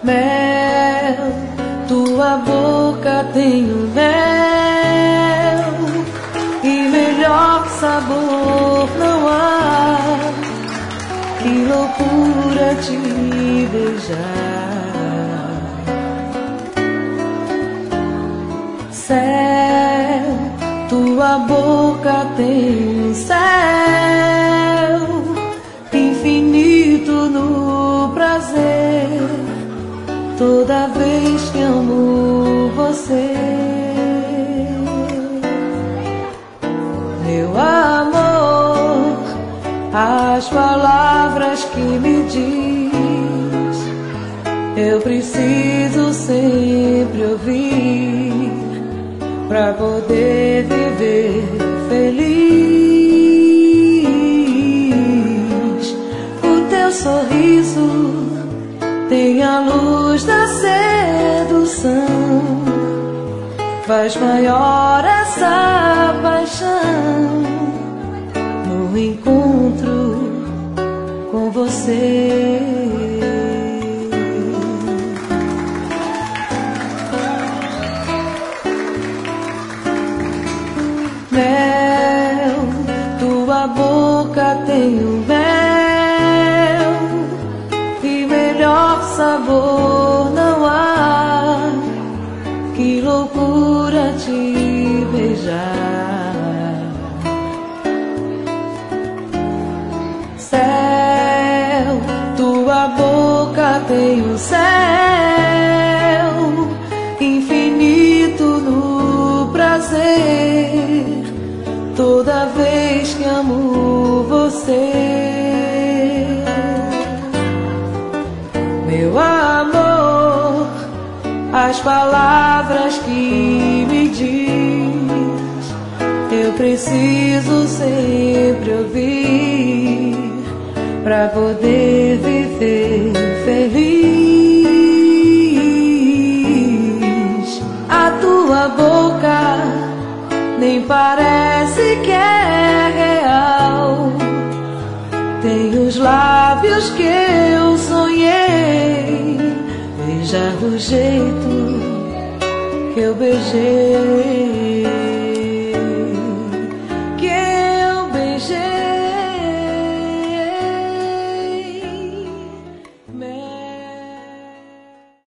Mel, tua boca tem um mel e melhor sabor não há. Que loucura te beijar. Céu, tua boca tem um céu infinito no prazer. Toda vez que amo você, meu amor, as palavras que me diz, eu preciso sempre ouvir pra poder viver feliz. O teu sorriso tem a luz da sedução, faz maior essa paixão no encontro com você. Mel, tua boca tem um mel e melhor sabor não há. Que loucura te beijar. Céu, tua boca tem um céu infinito no prazer. Toda vez que amo você, meu amor, as palavras que me diz, eu preciso sempre ouvir pra poder viver feliz. A tua boca nem parece que é real, tem os lábios que eu sonhei. Veja o jeito que eu beijei.